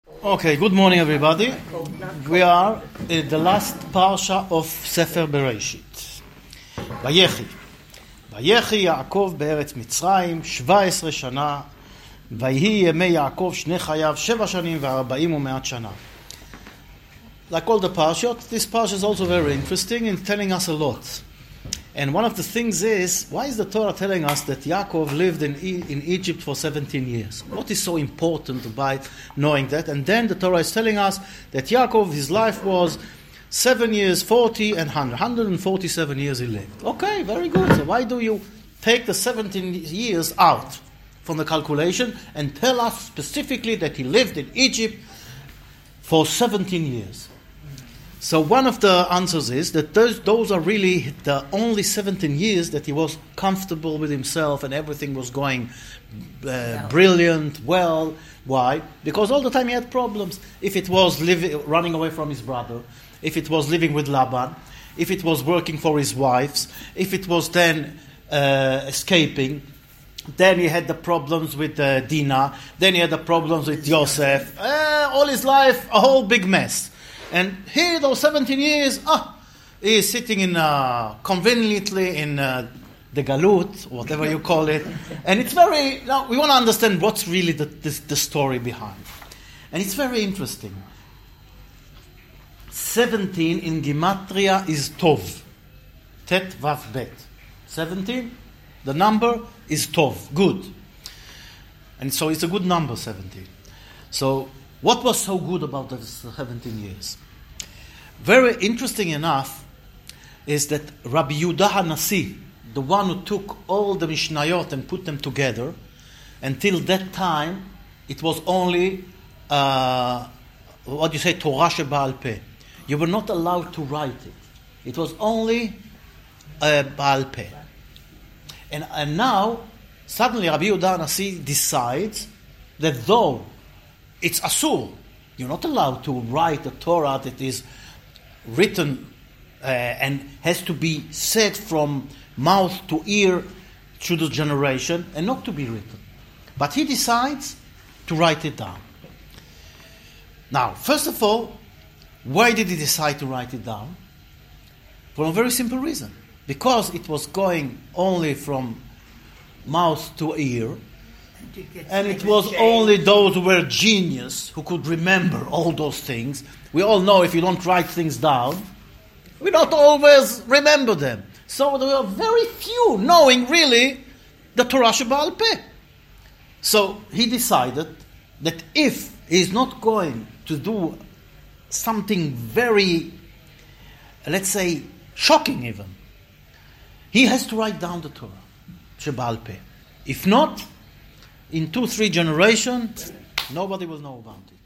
Okay, good morning everybody. We are at the last parsha of Sefer Bereshit. Vayechi. Vayechi Yaakov be'eretz Mitzrayim 17 shana. Vayhi yemei Yaakov shnei chayav 7 shanim ve'arba'im u'me'at shana. Like all the parshot, this parsha is also very interesting in telling us a lot. And one of the things is, why is the Torah telling us that Yaakov lived in Egypt for 17 years? What is so important about knowing that? And then the Torah is telling us that Yaakov, his life was 7 years, 40 and 100. 147 years he lived. Okay, very good. So why do you take the 17 years out from the calculation and tell us specifically that he lived in Egypt for 17 years? So one of the answers is that those are really the only 17 years that he was comfortable with himself and everything was going brilliant, well. Why? Because all the time he had problems. If it was running away from his brother, if it was living with Laban, if it was working for his wives, if it was then escaping, then he had the problems with Dinah, then he had the problems with Yosef. All his life, a whole big mess. And here, those 17 years, he is sitting conveniently in the galut, whatever you call it. And it's very, now we want to understand what's really the story behind. And it's very interesting. 17 in Gematria is Tov. Tet Vav Bet. 17, the number is Tov, good. And so it's a good number, 17. So, what was so good about the 17 years? Very interesting enough is that Rabbi Yehuda HaNasi, the one who took all the Mishnayot and put them together, until that time, it was only, Torah Shebaal Peh. You were not allowed to write it. It was only Baal Peh. And now, suddenly Rabbi Yehuda HaNasi decides that though it's asur, you're not allowed to write a Torah that is written and has to be said from mouth to ear through the generation and not to be written. But he decides to write it down. Now, first of all, why did he decide to write it down? For a very simple reason. Because it was going only from mouth to ear, and it was only those who were genius who could remember all those things. We all know if you don't write things down, we don't always remember them. So there were very few knowing really the Torah Shebaal Peh. So he decided that if he's not going to do something very, let's say, shocking even, he has to write down the Torah Shebaal Peh. If not, in 2-3 generations, nobody will know about it.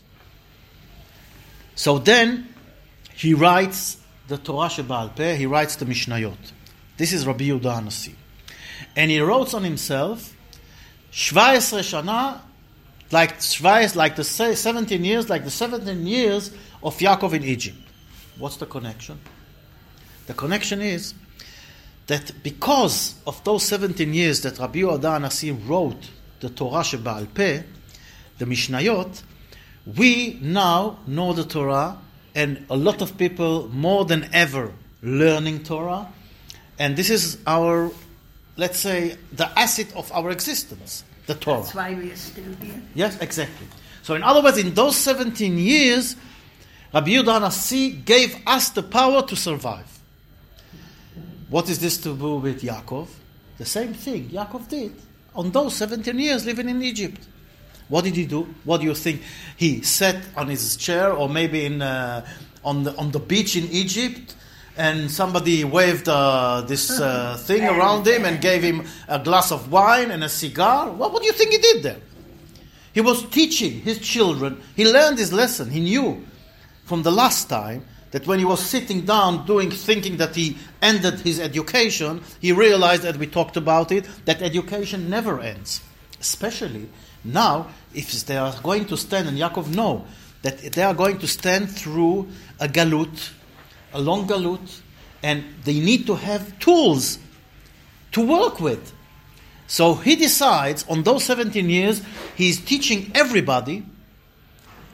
So then, he writes the Torah Shebaal Peh, he writes the Mishnayot. This is Rabbi Yehuda HaNasi. And he wrote on himself, 17 shana, like the 17 years, like the 17 years of Yaakov in Egypt. What's the connection? The connection is that because of those 17 years that Rabbi Yehuda HaNasi wrote the Torah Shebaal Peh, the Mishnayot, we now know the Torah, and a lot of people more than ever learning Torah, and this is our, let's say, the asset of our existence, the Torah. That's why we are still here. Yes, exactly. So in other words, in those 17 years, Rabbi Yehuda HaNasi gave us the power to survive. What is this to do with Yaakov? The same thing Yaakov did on those 17 years living in Egypt. What did he do? What do you think? He sat on his chair, or maybe on the beach in Egypt, and somebody waved this thing around him and gave him a glass of wine and a cigar. What do you think he did there? He was teaching his children. He learned his lesson. He knew from the last time that when he was sitting down thinking that he ended his education, he realized, that we talked about it, that education never ends. Especially now, if they are going to stand, and Yaakov know that they are going to stand through a galut, a long galut, and they need to have tools to work with. So he decides, on those 17 years, he's teaching everybody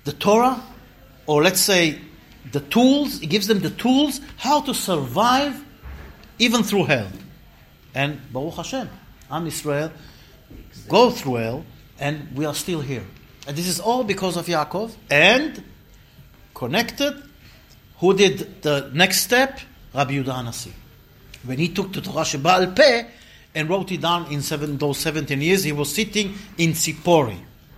the Torah, or let's say the tools, he gives them the tools how to survive even through hell. And Baruch Hashem, Am Yisrael go through hell, and we are still here. And this is all because of Yaakov. And connected, who did the next step? Rabbi Yehuda HaNasi. When he took the Torah Sheba'al Peh and wrote it down in those 17 years, he was sitting in Tzipori.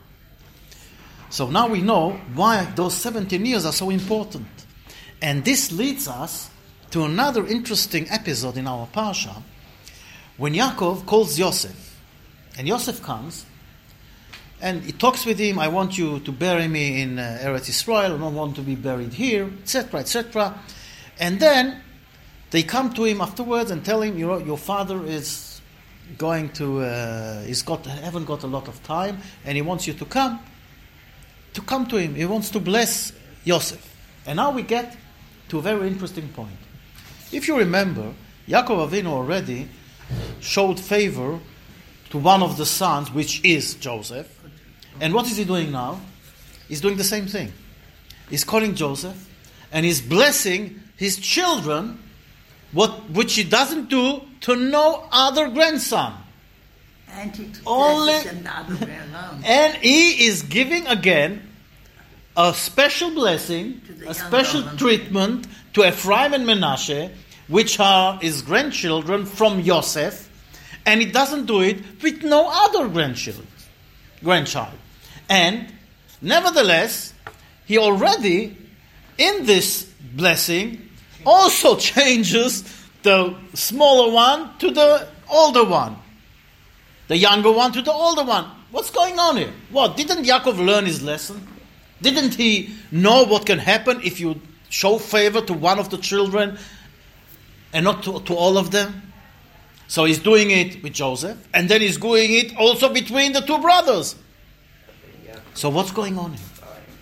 So now we know why those 17 years are so important. And this leads us to another interesting episode in our Parsha, when Yaakov calls Yosef. And Yosef comes, and he talks with him, I want you to bury me in Eretz Yisrael, I don't want to be buried here, etc., etc. And then they come to him afterwards and tell him, your father is going to, haven't got a lot of time, and he wants you to come to him. He wants to bless Yosef. And now we get to a very interesting point. If you remember, Yaakov Avinu already showed favor to one of the sons, which is Joseph. And what is he doing now? He's doing the same thing. He's calling Joseph, and he's blessing his children, which he doesn't do to no other grandson. And he Only, them the other way around. and he is giving again a special blessing, To the a special younger one. treatment to Ephraim and Menashe, which are his grandchildren from Yosef, and he doesn't do it with no other grandchild. And nevertheless, he already, in this blessing, also changes the smaller one to the older one. The younger one to the older one. What's going on here? What? Didn't Yaakov learn his lesson? Didn't he know what can happen if you show favor to one of the children and not to all of them? So he's doing it with Joseph, and then he's doing it also between the two brothers. So what's going on here?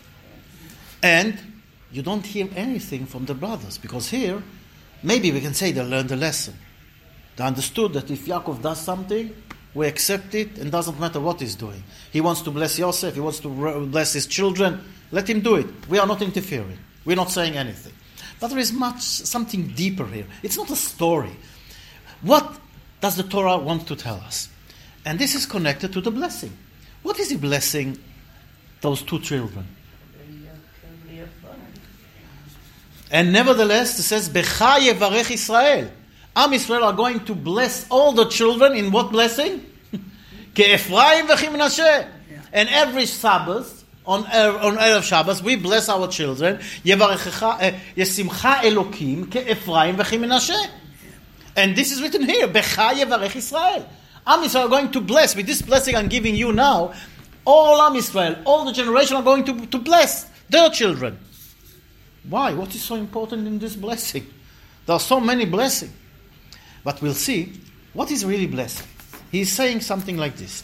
And you don't hear anything from the brothers, because here, maybe we can say they learned the lesson. They understood that if Yaakov does something, we accept it, and doesn't matter what he's doing. He wants to bless Yosef, he wants to bless his children, let him do it. We are not interfering. We're not saying anything. But there is something deeper here. It's not a story. What does the Torah want to tell us? And this is connected to the blessing. What is he blessing those two children? And nevertheless, it says, Becha yevarech Israel. Am Yisrael are going to bless all the children in what blessing? Ke Ephraim v'chi Menashe. And every Sabbath, on Erev Shabbos, we bless our children. Yevarechecha, Yesimcha Elokim ke Ephraim v'chi Menashe. And this is written here, Becha yevarech Israel. Am Yisrael are going to bless, with this blessing I'm giving you now, all Am Yisrael, all the generation are going to bless their children. Why? What is so important in this blessing? There are so many blessings. But we'll see what is really blessing. He's saying something like this.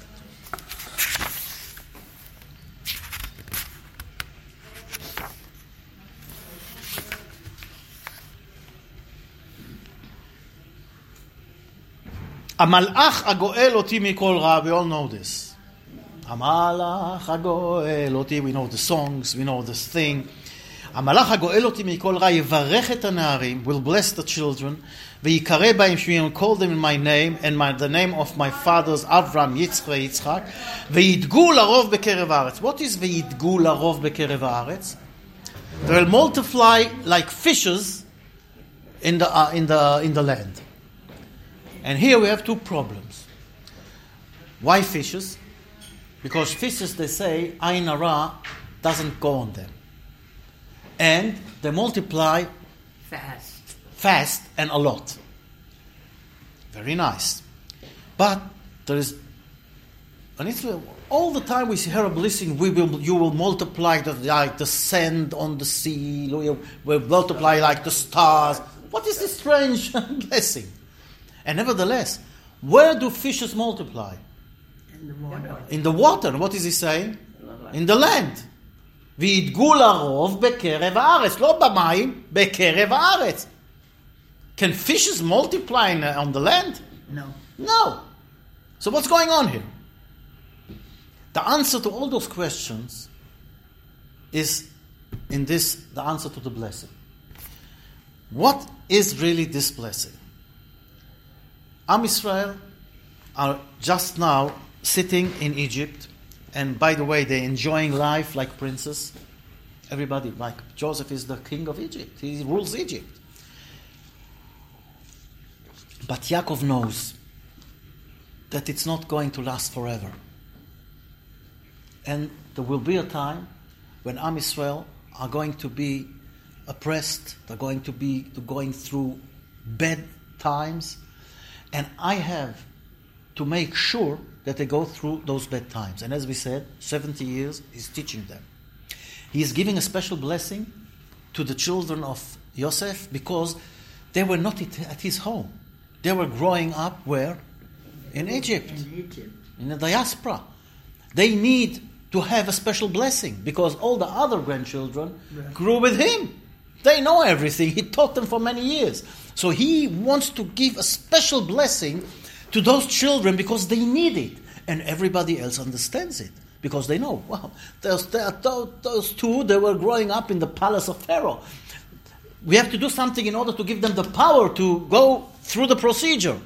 Amalach agoel oti mikol ra. We all know this. Amalach agoel oti. We know the songs. We know this thing. Amalach hagoel oti mikol ra yevarech et hanarim, will bless the children, v'yikareh b'hem shmi, and call them in my name and the name of my fathers Avram, Yitzchak, v'yidgu larov bekerev haaretz. What is v'yidgu larov bekerev haaretz? They will multiply like fishes in the land. And here we have two problems. Why fishes? Because fishes, they say, ayin hara doesn't go on them. And they multiply fast and a lot. Very nice. But there is, and it's all the time we hear a blessing, you will multiply like the sand on the sea, you will multiply like the stars. What is this strange blessing? And nevertheless, where do fishes multiply? In the water. In the water. What is he saying? In the land. וידגו לרוב בקרב הארץ, לא במים, בקרב הארץ. Can fishes multiply on the land? No. So what's going on here? The answer to all those questions is in this the answer to the blessing. What is really this blessing? Am Israel are just now sitting in Egypt, and by the way, they're enjoying life like princes. Everybody, like Joseph is the king of Egypt. He rules Egypt. But Yaakov knows that it's not going to last forever. And there will be a time when Am Israel are going to be oppressed, they're going to be going through bad times, and I have to make sure that they go through those bad times. And as we said, 70 years he's teaching them. He is giving a special blessing to the children of Yosef because they were not at his home. They were growing up where? In Egypt. In the diaspora. They need to have a special blessing because all the other grandchildren grew with him. They know everything. He taught them for many years. So he wants to give a special blessing to those children because they need it. And everybody else understands it because they know, wow, those two, they were growing up in the palace of Pharaoh. We have to do something in order to give them the power to go through the procedure.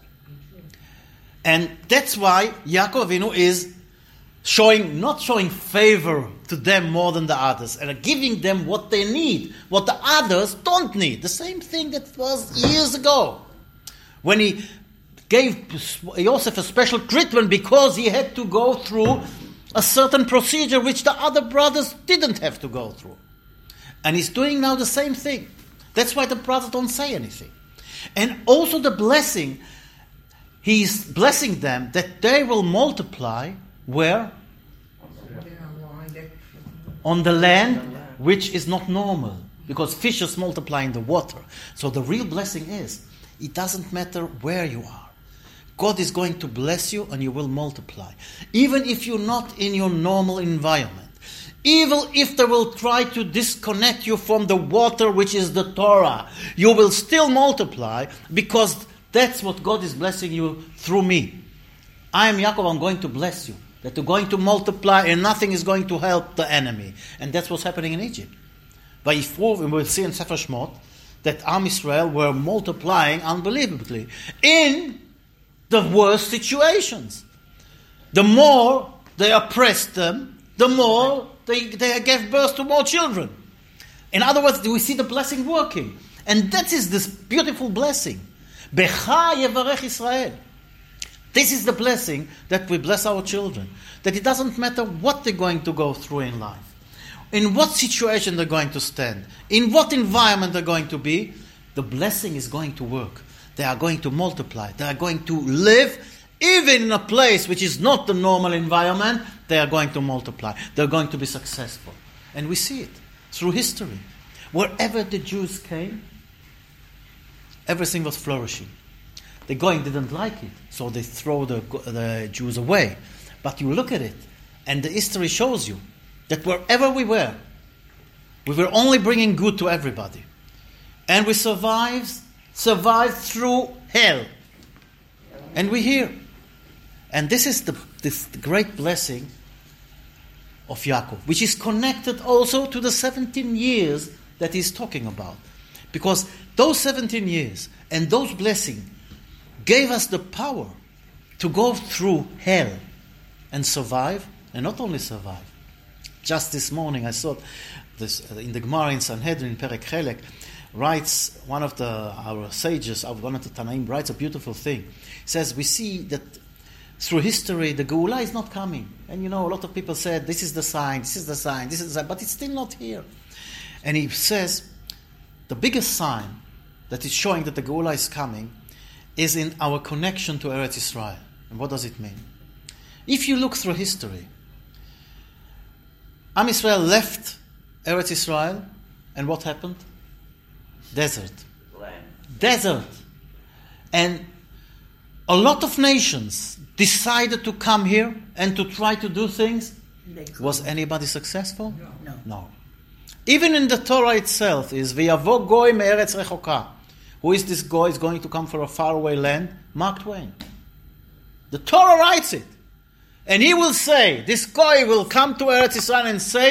And that's why Yaakov Avinu is not showing favor to them more than the others, and giving them what they need, what the others don't need. The same thing that was years ago, when he gave Joseph a special treatment because he had to go through a certain procedure which the other brothers didn't have to go through. And he's doing now the same thing. That's why the brothers don't say anything. And also the blessing, he's blessing them that they will multiply where? On the land, which is not normal, because fishes multiply in the water. So the real blessing is, it doesn't matter where you are. God is going to bless you and you will multiply. Even if you're not in your normal environment. Even if they will try to disconnect you from the water, which is the Torah, you will still multiply because that's what God is blessing you through me. I am Yaakov, I'm going to bless you. That you're going to multiply and nothing is going to help the enemy. And that's what's happening in Egypt. By Yifru, and we'll see in Sefer Shmot, that Am Israel were multiplying unbelievably in the worst situations. The more they oppressed them, the more they gave birth to more children. In other words, we see the blessing working. And that is this beautiful blessing. Becha yevarech Israel. This is the blessing that we bless our children. That it doesn't matter what they're going to go through in life. In what situation they're going to stand. In what environment they're going to be. The blessing is going to work. They are going to multiply. They are going to live even in a place which is not the normal environment. They are going to multiply. They're going to be successful. And we see it through history. Wherever the Jews came, everything was flourishing. The Goyim didn't like it, so they throw the Jews away. But you look at it, and the history shows you that wherever we were only bringing good to everybody. And we survived through hell. And we're here. And this is the great blessing of Yaakov, which is connected also to the 17 years that he's talking about. Because those 17 years and those blessings gave us the power to go through hell and survive, and not only survive. Just this morning I saw this in the Gemara in Sanhedrin, Perek Chelek, writes one of our sages, one of the Tanaim, writes a beautiful thing. He says, we see that through history the Geula is not coming. And a lot of people said, this is the sign, this is the sign, this is the sign, but it's still not here. And he says, the biggest sign that is showing that the Geula is coming is in our connection to Eretz Israel. And what does it mean? If you look through history, Am Israel left Eretz Israel, and what happened? Desert. Desert. And a lot of nations decided to come here and to try to do things. Was anybody successful? No. Even in the Torah itself is V'yavo goy me'eretz rechoka. Who is this guy? Is going to come from a faraway land? Mark Twain. The Torah writes it. And he will say, this guy will come to Eretz Israel and say,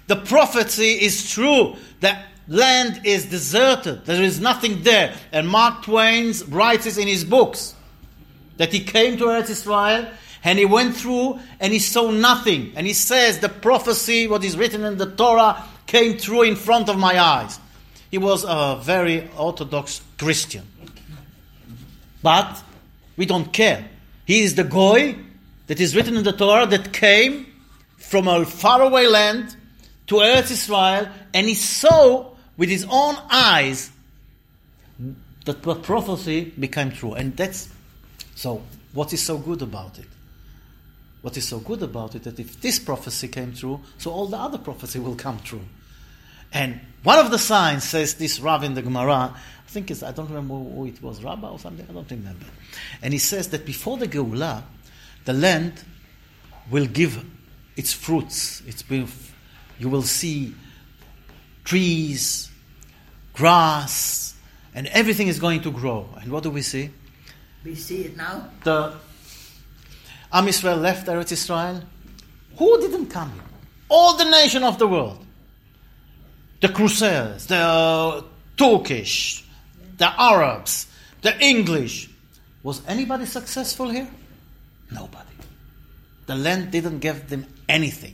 The prophecy is true. The land is deserted. There is nothing there. And Mark Twain writes in his books that he came to Eretz Israel and he went through and he saw nothing. And he says the prophecy, what is written in the Torah, came true in front of my eyes. He was a very Orthodox Christian. But we don't care. He is the Goy that is written in the Torah that came from a faraway land to Eretz Israel, and he saw with his own eyes that the prophecy became true. And that's so. What is so good about it? What is so good about it that if this prophecy came true, so all the other prophecy will come true. And one of the signs says this Rav in the Gemara. I don't remember who it was, Rabbah or something. I don't remember. And he says that before the Geulah, the land will give its fruits. You will see trees, grass, and everything is going to grow. And what do we see? We see it now. The Am Yisrael left Eretz Israel. Who didn't come here? All the nation of the world. The Crusaders, the Turkish, the Arabs, the English. Was anybody successful here? Nobody. The land didn't give them anything.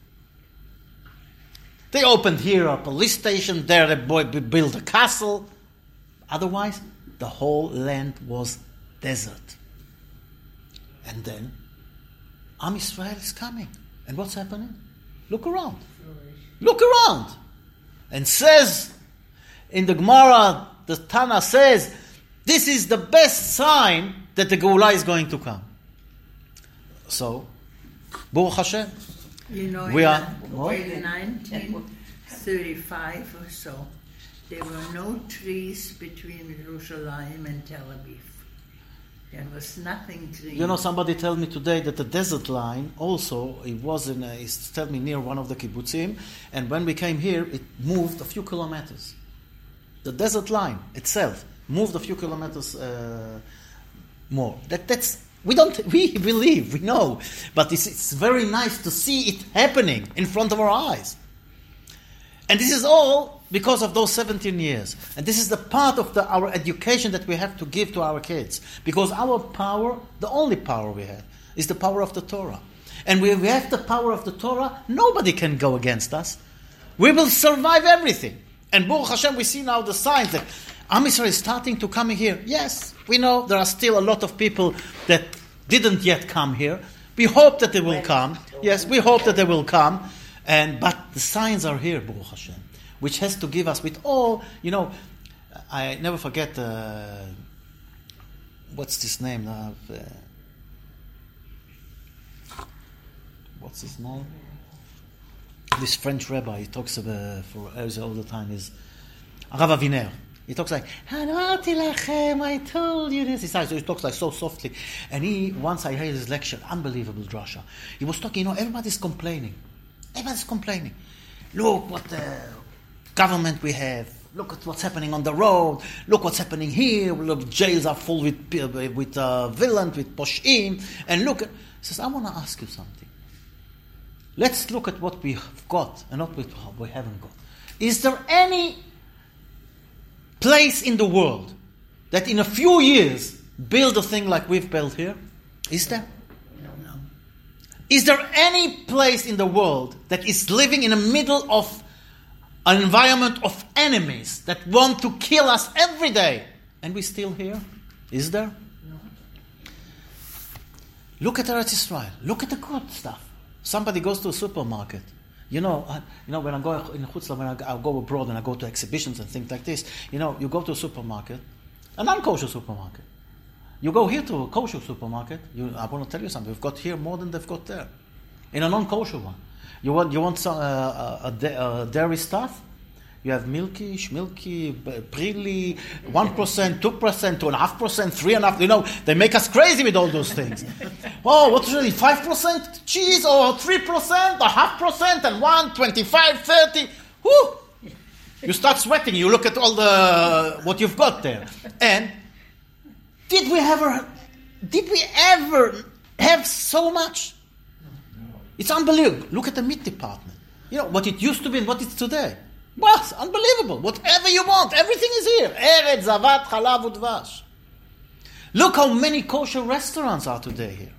They opened here a police station, there they built a castle. Otherwise, the whole land was desert. And then, Am Yisrael is coming. And what's happening? Look around. Look around. And says, in the Gemara, the Tana says, this is the best sign that the Geulah is going to come. So, Baruch Hashem. You know, We are- in 1935 or so, there were no trees between Jerusalem and Tel Aviv. There was nothing green. You know, somebody told me today that the desert line also, it was it's tell me near one of the kibbutzim, and when we came here, it moved a few kilometers. The desert line itself moved a few kilometers more. We believe, we know, but it's very nice to see it happening in front of our eyes. And this is all because of those 17 years. And this is the part of our education that we have to give to our kids. Because our power, the only power we have, is the power of the Torah. And when we have the power of the Torah, nobody can go against us. We will survive everything. And Baruch Hashem, we see now the signs that Am Yisrael is starting to come here. Yes, we know there are still a lot of people that didn't yet come here. We hope that they will come. Yes, we hope that they will come. But the signs are here, Baruch Hashem, which has to give us with all, I never forget, what's his name now? What's his name? This French rabbi, he talks about, for Eretz all the time, is Rav Aviner. He talks like, I told you this. He talks like so softly. And once I heard his lecture, unbelievable drasha. He was talking, everybody's complaining. Everybody's complaining. Look what government we have. Look at what's happening on the road. Look what's happening here. Look, jails are full with villains, with poshim. And look, he says, I want to ask you something. Let's look at what we've got and not what we haven't got. Is there any place in the world that in a few years build a thing like we've built here? Is there? No. Is there any place in the world that is living in the middle of an environment of enemies that want to kill us every day and we're still here? Is there? No. Look at Eretz Israel. Look at the good stuff. Somebody goes to a supermarket. When I go in Chutzla, when I go abroad and I go to exhibitions and things like this, you go to a supermarket, a non-kosher supermarket. You go here to a kosher supermarket. I want to tell you something. We've got here more than they've got there. In a non-kosher one, you want some dairy stuff. You have milky, schmilky, prilly, 1%, 2%, 2.5%, 3.5%. They make us crazy with all those things. Oh, what's really 5% cheese or 3% or 0.5% and 1.25, 30. Whoo! You start sweating. You look at all what you've got there. And did we ever have so much? It's unbelievable. Look at the meat department. what it used to be and what it's today. Wow, it's unbelievable. Whatever you want, everything is here. Eretz, zavat, chalav, udvash. Look how many kosher restaurants are today here.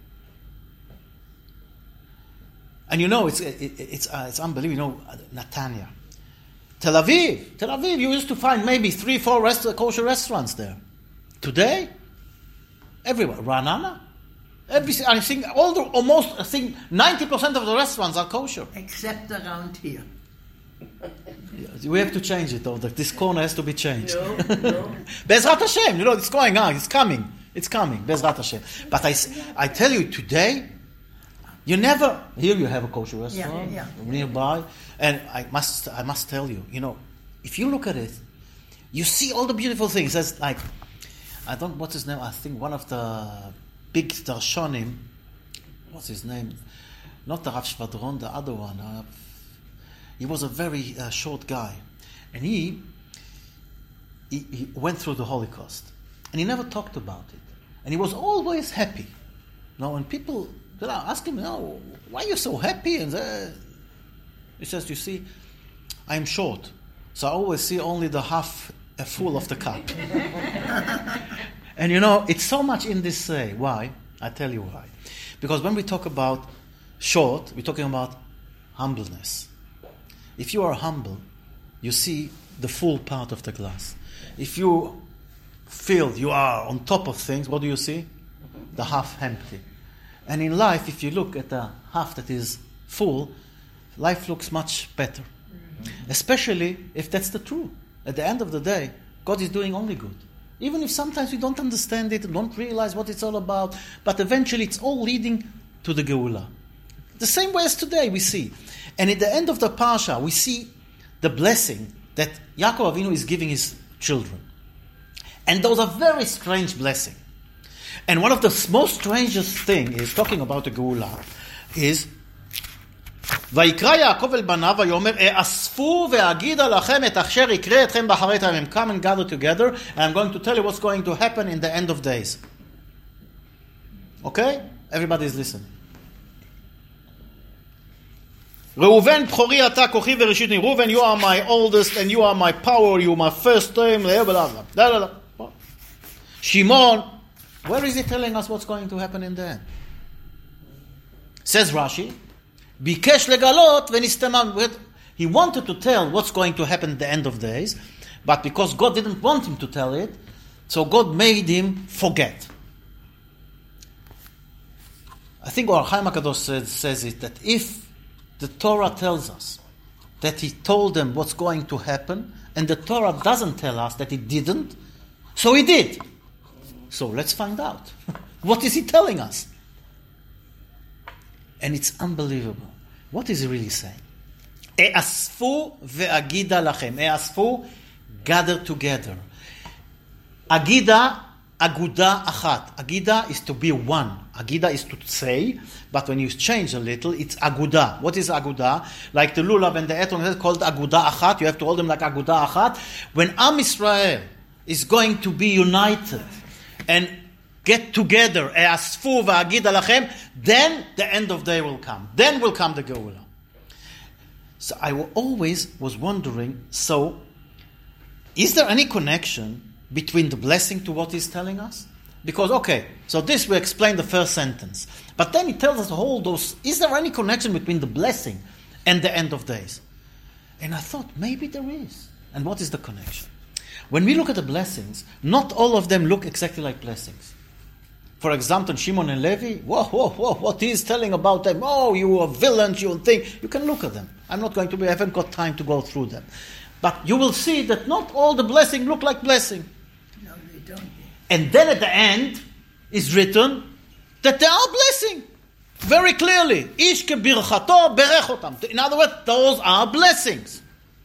And it's unbelievable. Netanya. Tel Aviv, you used to find maybe 3-4 kosher restaurants there. Today, everywhere. Ra'anana. I think 90% of the restaurants are kosher. Except around here. We have to change it though. This corner has to be changed. No. Bezrat Hashem, it's going on. It's coming. Bezrat Hashem. But I tell you today, you never here. You have a kosher restaurant nearby, and I must tell you, if you look at it, you see all the beautiful things. There's what's his name? I think one of the big darshanim. What's his name? Not the Rav Shvadron, the other one. He was a very short guy, and he went through the Holocaust, and he never talked about it, and he was always happy. When people ask him, why are you so happy? And he says, you see, I'm short, so I always see only the half full of the cup. And it's so much in this way. Why? I tell you why. Because when we talk about short, we're talking about humbleness. If you are humble, you see the full part of the glass. If you feel you are on top of things, what do you see? The half empty. And in life, if you look at the half that is full, life looks much better. Especially if that's the truth. At the end of the day, God is doing only good. Even if sometimes we don't understand it, don't realize what it's all about, but eventually it's all leading to the Geula. The same way as today we see. And at the end of the Parsha, we see the blessing that Yaakov Avinu is giving his children. And those are very strange blessings. And one of the most strangest thing is, talking about the Geula, is ויקרא יעקב אל בניו ויאמר אספו ואגידה לכם את אשר יקרה אתכם באחרית הימים. Come and gather together and I'm going to tell you what's going to happen in the end of days. Okay? Everybody is listening. ראובן בכורי אתה כוחי וראשית לי. ראובן, you are my oldest and you are my power, you are my first time. שמעון, where is he telling us what's going to happen in the end? Says Rashi, ביקש לגלות ונסתמה. He wanted to tell what's going to happen at the end of days, but because God didn't want him to tell it, so God made him forget. I think Or Chaim HaKadosh says it, that if the Torah tells us that he told them what's going to happen, and the Torah doesn't tell us that it didn't, so he did. So let's find out. What is he telling us? And it's unbelievable. What is he really saying? E'asfu ve'agida lachem. E'asfu, gather together. Agida, aguda achat. Agida is to be one. Agida is to say, but when you change a little, it's aguda. What is aguda? Like the lulav and the eton is called aguda achat. You have to hold them like aguda achat. When Am Yisrael is going to be united and get together, e'asfu ve'agida lachem, then the end of day will come. Then will come the Geula. So I always was wondering, so is there any connection between the blessing to what he's telling us? Because, okay, so this we explain the first sentence. But then he tells us all those, is there any connection between the blessing and the end of days? And I thought, maybe there is. And what is the connection? When we look at the blessings, not all of them look exactly like blessings. For example, Shimon and Levi, what he is telling about them, you are villains, you think. You can look at them. I haven't got time to go through them. But you will see that not all the blessings look like blessing. No, they don't. And then at the end is written that they are blessing. Very clearly. Ish kebirchato berech otam. In other words, those are blessings.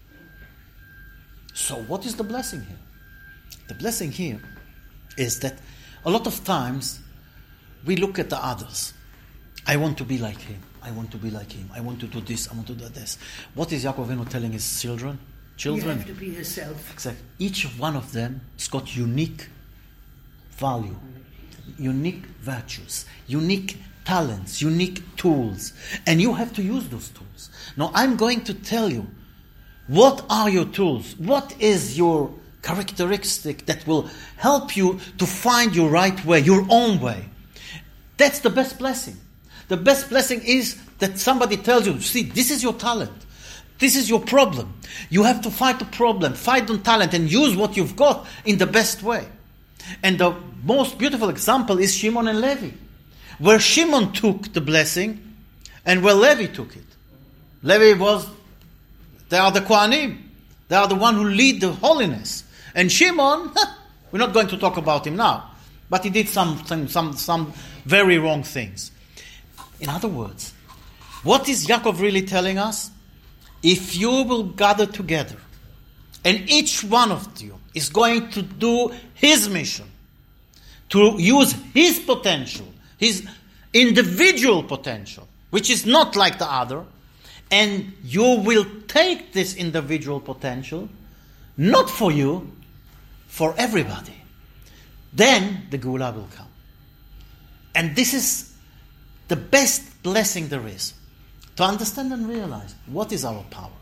So what is the blessing here? The blessing here is that a lot of times we look at the others. I want to be like him. I want to be like him. I want to do this. I want to do this. What is Yaakov Avinu telling his children? You have to be yourself. Exactly. Each one of them has got unique value, unique virtues, unique talents, unique tools, and you have to use those tools. Now, I'm going to tell you, what are your tools? What is your characteristic that will help you to find your right way, your own way? That's the best blessing. The best blessing is that somebody tells you, see, this is your talent. This is your problem. You have to fight the problem, fight on talent, and use what you've got in the best way. And the most beautiful example is Shimon and Levi, where Shimon took the blessing and where Levi took it. Levi they are the Kohanim. They are the one who lead the holiness. And Shimon, we're not going to talk about him now, but he did some very wrong things. In other words, what is Yaakov really telling us? If you will gather together, and each one of you is going to do his mission, to use his potential, his individual potential, which is not like the other, and you will take this individual potential, not for you, for everybody, then the Geulah will come. And this is the best blessing there is. To understand and realize what is our power.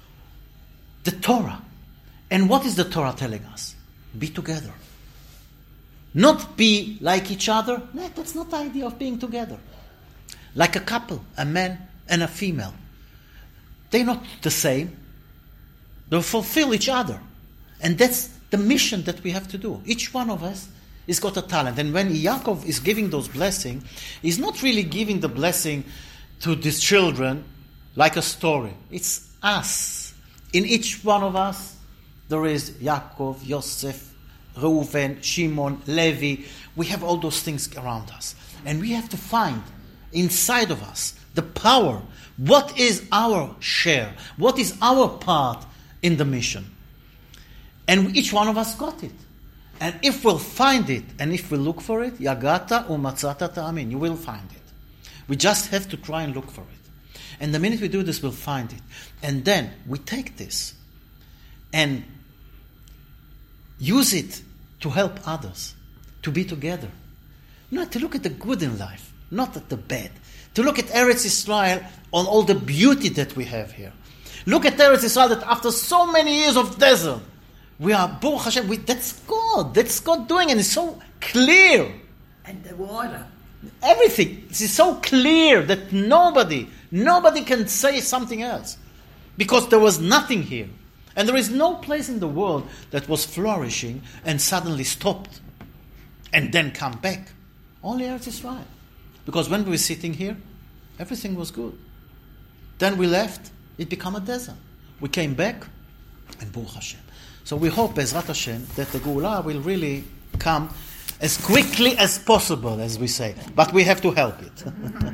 The Torah. And what is the Torah telling us? Be together. Not be like each other. No, that's not the idea of being together. Like a couple, a man and a female. They're not the same. They fulfill each other. And that's the mission that we have to do. Each one of us has got a talent. And when Yaakov is giving those blessings, he's not really giving the blessing to these children like a story. It's us. In each one of us, there is Yaakov, Yosef, Reuven, Shimon, Levi. We have all those things around us. And we have to find inside of us the power. What is our share? What is our part in the mission? And each one of us got it. And if we'll find it, and if we look for it, Yagata umatzata ta'amin, you will find it. We just have to try and look for it. And the minute we do this, we'll find it. And then we take this and use it to help others, to be together. Not to look at the good in life, not at the bad. To look at Eretz Israel on all the beauty that we have here. Look at Eretz Israel that after so many years of desert, we are, Baruch Hashem, that's God doing, and it's so clear. And the water. Everything. This is so clear that nobody can say something else. Because there was nothing here. And there is no place in the world that was flourishing and suddenly stopped and then come back. Only Eretz Israel. Because when we were sitting here, everything was good. Then we left, it became a desert. We came back, and Baruch Hashem. So we hope, Bezrat Hashem, that the Geulah will really come as quickly as possible, as we say. But we have to help it.